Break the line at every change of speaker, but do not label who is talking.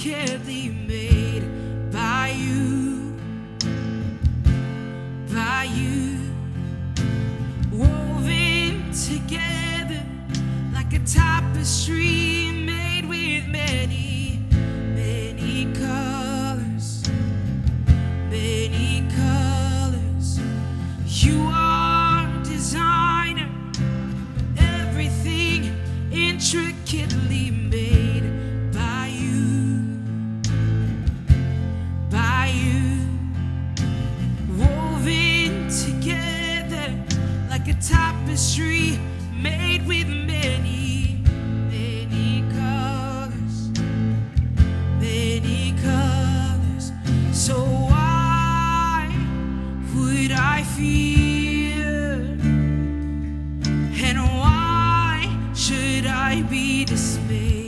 intricately made by you, woven together like a tapestry made with many, many colors, many colors. You are designer, everything intricately made by you, woven together like a tapestry made with many, many colors, many colors. So why would I fear? And why should I be dismayed?